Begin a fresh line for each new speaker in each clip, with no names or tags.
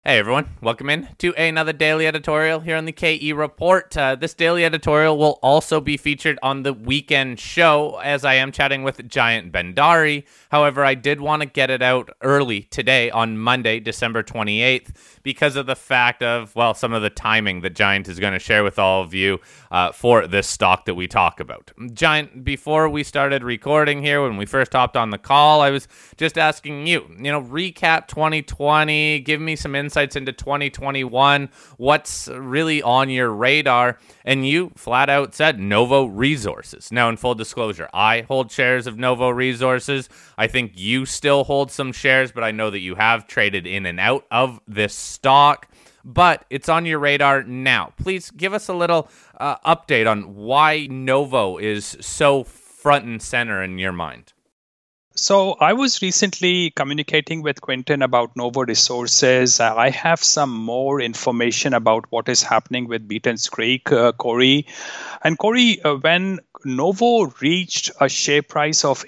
Hey everyone, welcome in to another daily editorial here on the KE Report. This daily editorial will also be featured on the weekend show as I am chatting with Jayant Bhandari. However, I did want to get it out early today on Monday, December 28th, because of the fact of, well, some of the timing that Jayant is going to share with all of you for this stock that we talk about. Jayant, before we started recording here, when we first hopped on the call, I was just asking you, recap 2020, give me some insights into 2021, what's really on your radar, and you flat out said Novo Resources. Now, in full disclosure, I hold shares of Novo Resources. I think you still hold some shares, but I know that you have traded in and out of this stock, but it's on your radar now. Please give us a little update on why Novo is so front and center in your mind.
So I was recently communicating with Quinton about Novo Resources. I have some more information about what is happening with Beaton's Creek, Corey. And Corey, when Novo reached a share price of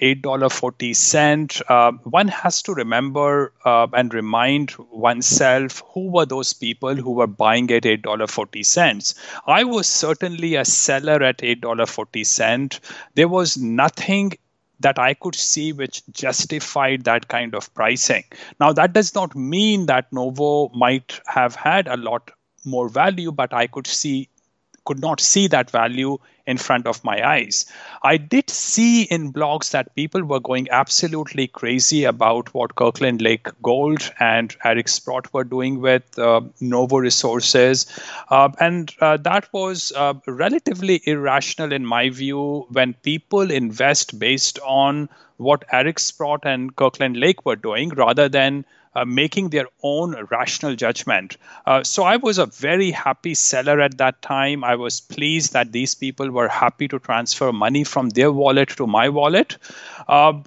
$8.40, one has to remember and remind oneself who were those people who were buying at $8.40. I was certainly a seller at $8.40. There was nothing that I could see which justified that kind of pricing. Now, that does not mean that Novo might have had a lot more value, but I could not see that value in front of my eyes. I did see in blogs that people were going absolutely crazy about what Kirkland Lake Gold and Eric Sprott were doing with Novo Resources. And that was relatively irrational in my view when people invest based on what Eric Sprott and Kirkland Lake were doing rather than making their own rational judgment. So I was a very happy seller at that time. I was pleased that these people were happy to transfer money from their wallet to my wallet. So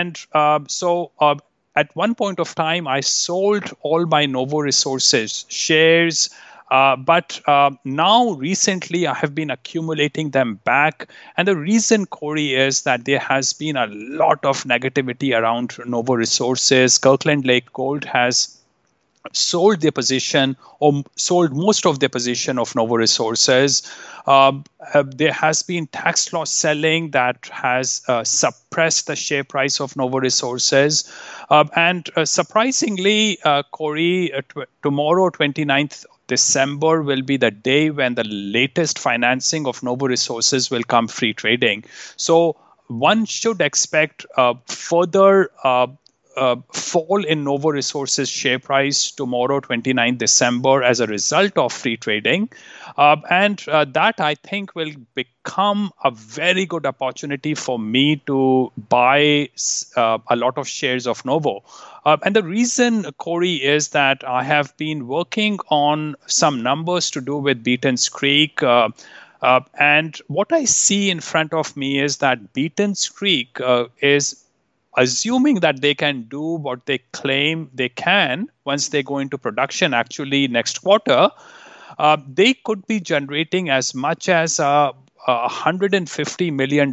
at one point of time, I sold all my Novo Resources shares. But now recently I have been accumulating them back. And the reason, Corey, is that there has been a lot of negativity around Novo Resources. Kirkland Lake Gold has sold their position or sold most of their position of Novo Resources. There has been tax loss selling that has suppressed the share price of Novo Resources. And surprisingly, Corey, tomorrow, 29th December will be the day when the latest financing of Novo Resources will come free trading. So one should expect further fall in Novo Resources share price tomorrow, 29th December, as a result of free trading. And that, I think, will become a very good opportunity for me to buy a lot of shares of Novo. And the reason, Corey, is that I have been working on some numbers to do with Beaton's Creek. And what I see in front of me is that Beaton's Creek is assuming that they can do what they claim they can once they go into production actually next quarter, they could be generating as much as $150 million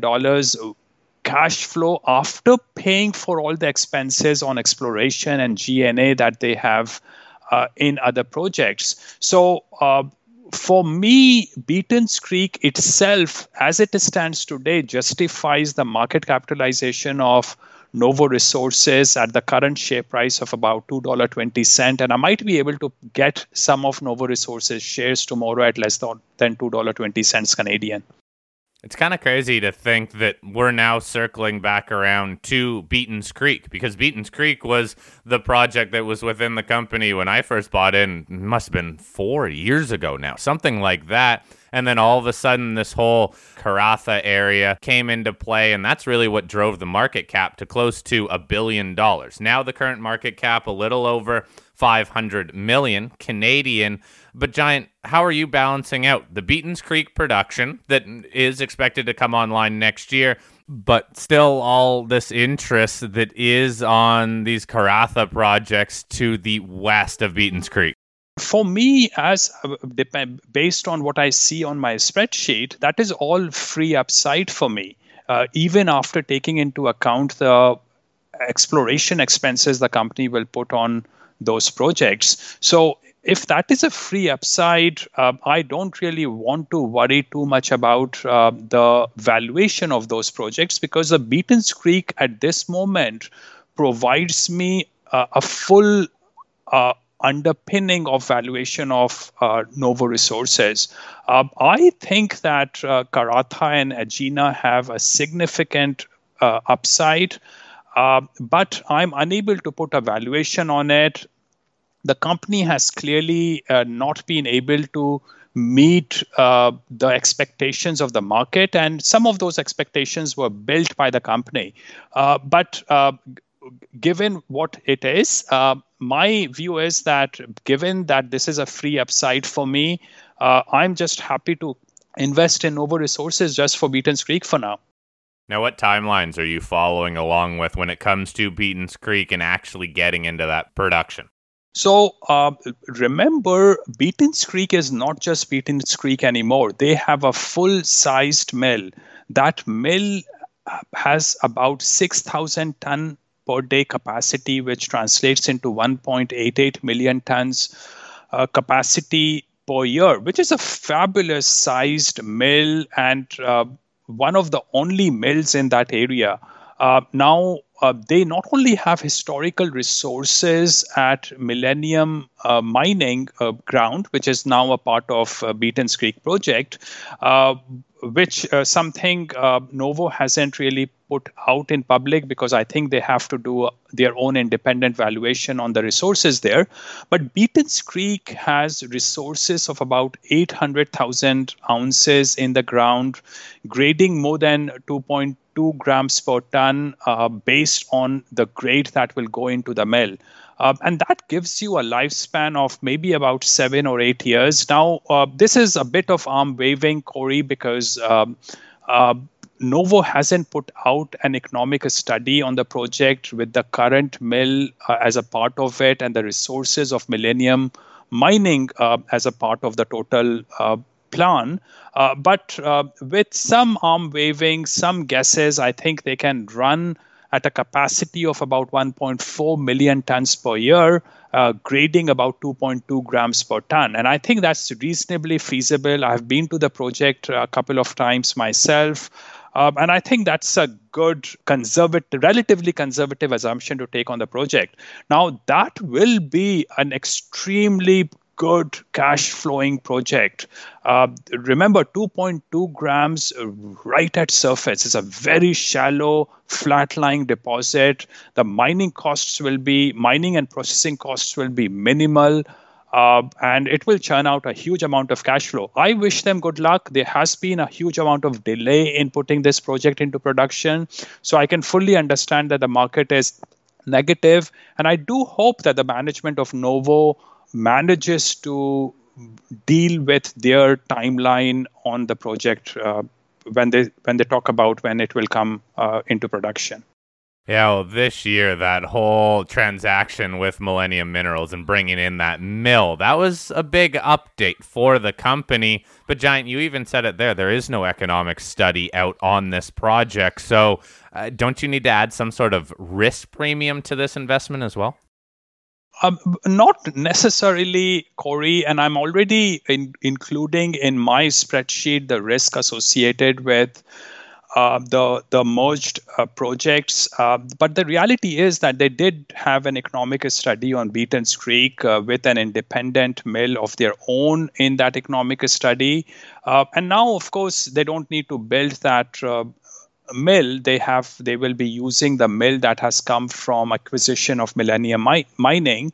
cash flow after paying for all the expenses on exploration and G&A that they have in other projects. So for me, Beaton's Creek itself, as it stands today, justifies the market capitalization of Novo Resources at the current share price of about $2.20. And I might be able to get some of Novo Resources shares tomorrow at less than $2.20 Canadian.
It's kind of crazy to think that we're now circling back around to Beaton's Creek, because Beaton's Creek was the project that was within the company when I first bought in. It must have been 4 years ago now, something like that. And then all of a sudden, this whole Karratha area came into play, and that's really what drove the market cap to close to $1 billion. Now the current market cap a little over 500 million Canadian. But Jayant, how are you balancing out the Beaton's Creek production that is expected to come online next year, but still all this interest that is on these Karratha projects to the west of Beaton's Creek?
For me, based on what I see on my spreadsheet, that is all free upside for me, even after taking into account the exploration expenses the company will put on those projects. So if that is a free upside, I don't really want to worry too much about the valuation of those projects, because the Beaton's Creek at this moment provides me a full underpinning of valuation of Novo Resources. I think that Karatha and Agena have a significant upside, but I'm unable to put a valuation on it. The company has clearly not been able to meet the expectations of the market, and some of those expectations were built by the company. But given what it is, my view is that given that this is a free upside for me, I'm just happy to invest in Novo Resources just for Beaton's Creek for now.
Now, what timelines are you following along with when it comes to Beaton's Creek and actually getting into that production?
So remember, Beaton's Creek is not just Beaton's Creek anymore. They have a full-sized mill. That mill has about 6,000 ton per day capacity, which translates into 1.88 million tons capacity per year, which is a fabulous sized mill and one of the only mills in that area. Now, they not only have historical resources at Millennium Mining Ground, which is now a part of Beaton's Creek project, which something Novo hasn't really put out in public, because I think they have to do their own independent valuation on the resources there. But Beaton's Creek has resources of about 800,000 ounces in the ground, grading more than 2.2 grams per ton based on the grade that will go into the mill. And that gives you a lifespan of maybe about 7 or 8 years. Now, this is a bit of arm waving, Corey, because Novo hasn't put out an economic study on the project with the current mill as a part of it and the resources of Millennium Mining as a part of the total plan. But with some arm waving, some guesses, I think they can run at a capacity of about 1.4 million tons per year, grading about 2.2 grams per ton. And I think that's reasonably feasible. I've been to the project a couple of times myself. And I think that's a good relatively conservative assumption to take on the project. Now, that will be an extremely good cash flowing project. Remember, 2.2 grams right at surface is a very shallow, flat-lying deposit. The mining and processing costs will be minimal. And it will churn out a huge amount of cash flow. I wish them good luck. There has been a huge amount of delay in putting this project into production. So I can fully understand that the market is negative. And I do hope that the management of Novo manages to deal with their timeline on the project when they talk about when it will come into production.
Yeah, well, this year, that whole transaction with Millennium Minerals and bringing in that mill, that was a big update for the company. But Giant, you even said it there is no economic study out on this project. So don't you need to add some sort of risk premium to this investment as well?
Not necessarily, Corey, and I'm already including in my spreadsheet the risk associated with the merged projects. But the reality is that they did have an economic study on Beaton's Creek with an independent mill of their own in that economic study. And now, of course, they don't need to build that mill. They will be using the mill that has come from acquisition of Millennium Mining.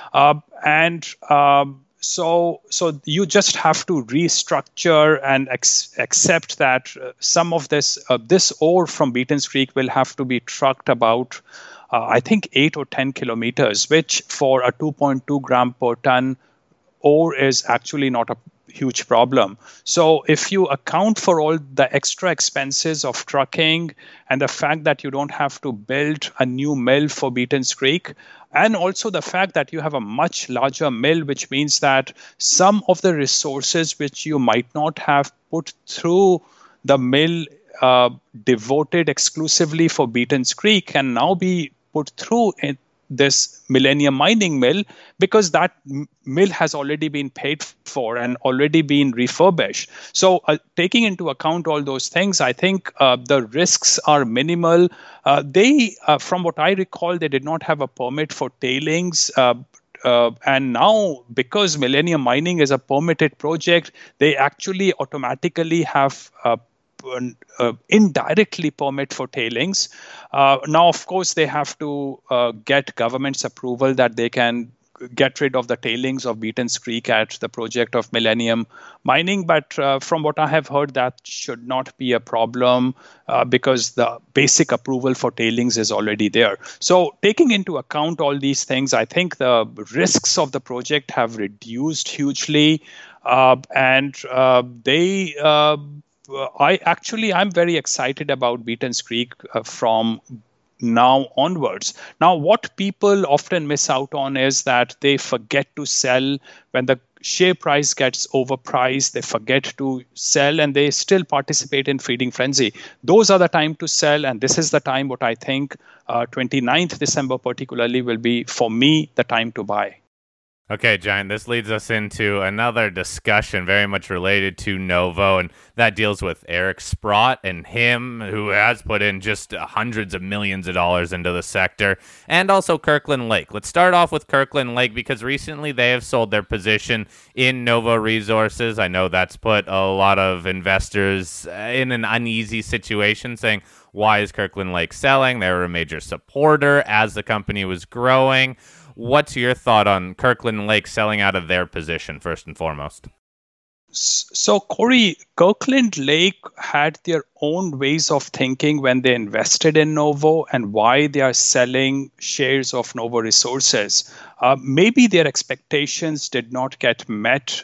So you just have to restructure and accept that some of this ore from Beaton's Creek will have to be trucked about, I think, 8 or 10 kilometers, which for a 2.2 gram per ton ore is actually not a huge problem. So if you account for all the extra expenses of trucking and the fact that you don't have to build a new mill for Beaton's Creek, and also the fact that you have a much larger mill, which means that some of the resources which you might not have put through the mill devoted exclusively for Beaton's Creek can now be put through this Millennium Mining Mill, because that mill has already been paid for and already been refurbished. So taking into account all those things, I think the risks are minimal. From what I recall, they did not have a permit for tailings. And now, because Millennium Mining is a permitted project, they actually automatically have indirectly permit for tailings. Now, of course, they have to get government's approval that they can get rid of the tailings of Beaton's Creek at the project of Millennium Mining. But from what I have heard, that should not be a problem because the basic approval for tailings is already there. So taking into account all these things, I think the risks of the project have reduced hugely. I'm very excited about Beaton's Creek from now onwards. Now, what people often miss out on is that they forget to sell when the share price gets overpriced. They forget to sell and they still participate in feeding frenzy. Those are the time to sell, and this is the time what I think 29th December particularly will be, for me, the time to buy.
Okay, Giant, this leads us into another discussion very much related to Novo, and that deals with Eric Sprott and him, who has put in just hundreds of millions of dollars into the sector, and also Kirkland Lake. Let's start off with Kirkland Lake because recently they have sold their position in Novo Resources. I know that's put a lot of investors in an uneasy situation, saying, why is Kirkland Lake selling? They were a major supporter as the company was growing. What's your thought on Kirkland Lake selling out of their position, first and foremost?
So, Corey, Kirkland Lake had their own ways of thinking when they invested in Novo and why they are selling shares of Novo Resources. Maybe their expectations did not get met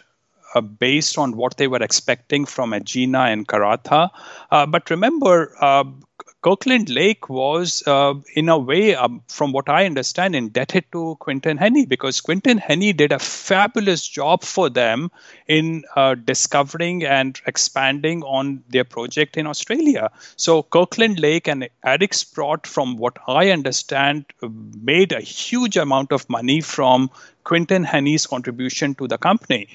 based on what they were expecting from Egina and Karatha. But remember, Kirkland Lake was, in a way, from what I understand, indebted to Quinton Hennigh, because Quinton Hennigh did a fabulous job for them in discovering and expanding on their project in Australia. So Kirkland Lake and Eric Sprott, from what I understand, made a huge amount of money from Quinton Hennigh's contribution to the company.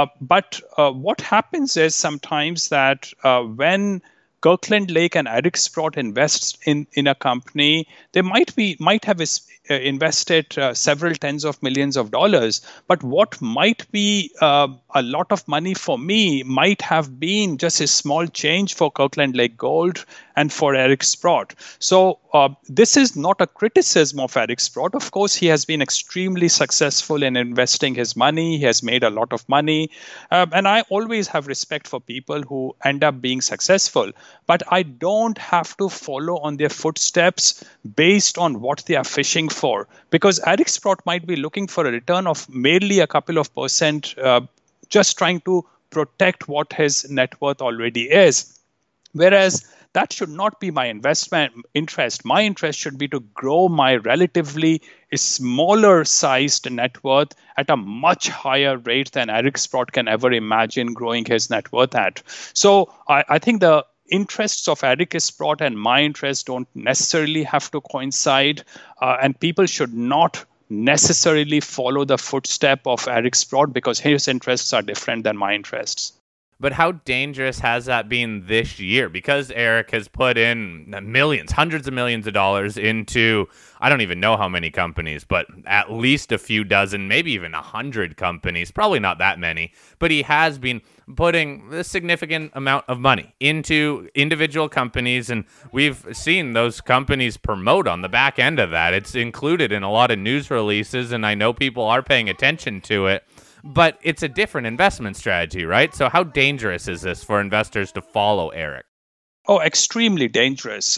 But what happens is sometimes that when Kirkland Lake and Eric Sprott invest in a company, they might have invested several tens of millions of dollars, but what might be a lot of money for me might have been just a small change for Kirkland Lake Gold and for Eric Sprott. So this is not a criticism of Eric Sprott. Of course, he has been extremely successful in investing his money. He has made a lot of money. And I always have respect for people who end up being successful. But I don't have to follow on their footsteps based on what they are fishing for. Because Eric Sprott might be looking for a return of merely a couple of percent, just trying to protect what his net worth already is. Whereas that should not be my investment interest. My interest should be to grow my relatively smaller sized net worth at a much higher rate than Eric Sprott can ever imagine growing his net worth at. So I think the interests of Eric Sprott and my interests don't necessarily have to coincide, and people should not necessarily follow the footstep of Eric Sprott because his interests are different than my interests.
But how dangerous has that been this year? Because Eric has put in millions, hundreds of millions of dollars into, I don't even know how many companies, but at least a few dozen, maybe even 100 companies, probably not that many, but he has been putting a significant amount of money into individual companies, and we've seen those companies promote on the back end of that. It's included in a lot of news releases, and I know people are paying attention to it. But it's a different investment strategy, right? So how dangerous is this for investors to follow Eric?
Oh, extremely dangerous.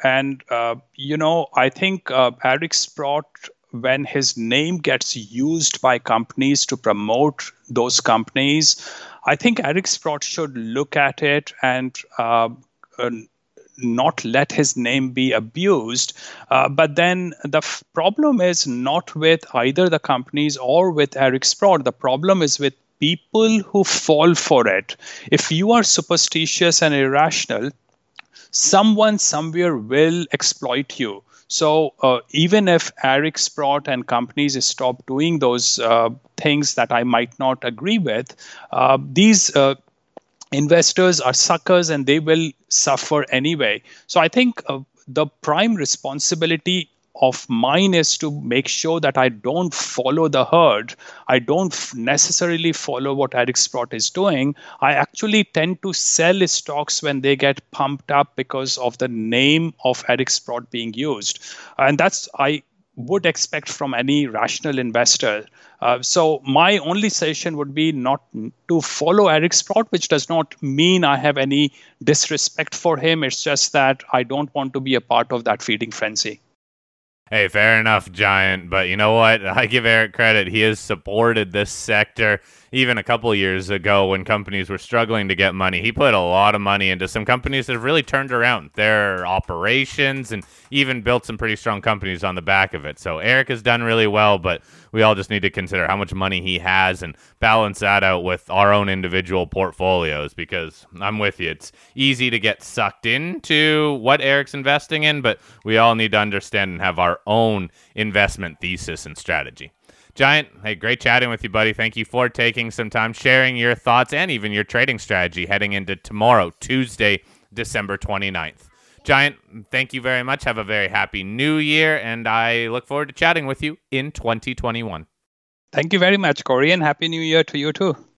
I think Eric Sprott, when his name gets used by companies to promote those companies, I think Eric Sprott should look at it and not let his name be abused. But then the problem is not with either the companies or with Eric Sprott. The problem is with people who fall for it. If you are superstitious and irrational, someone somewhere will exploit you. So even if Eric Sprott and companies stop doing those things that I might not agree with, these investors are suckers and they will suffer anyway. So I think the prime responsibility of mine is to make sure that I don't follow the herd. I don't necessarily follow what Eric Sprott is doing. I actually tend to sell stocks when they get pumped up because of the name of Eric Sprott being used. And that's, I would expect from any rational investor. So my only suggestion would be not to follow Eric Sprott, which does not mean I have any disrespect for him. It's just that I don't want to be a part of that feeding frenzy.
Hey, fair enough, Giant. But you know what? I give Eric credit. He has supported this sector even a couple of years ago when companies were struggling to get money. He put a lot of money into some companies that have really turned around their operations and even built some pretty strong companies on the back of it. So Eric has done really well, but we all just need to consider how much money he has and balance that out with our own individual portfolios, because I'm with you. It's easy to get sucked into what Eric's investing in, but we all need to understand and have our own investment thesis and strategy. Giant, hey, great chatting with you, buddy. Thank you for taking some time, sharing your thoughts and even your trading strategy heading into tomorrow, Tuesday, December 29th. Giant, thank you very much. Have a very happy new year, and I look forward to chatting with you in 2021.
Thank you very much, Corey, and Happy New Year to you too.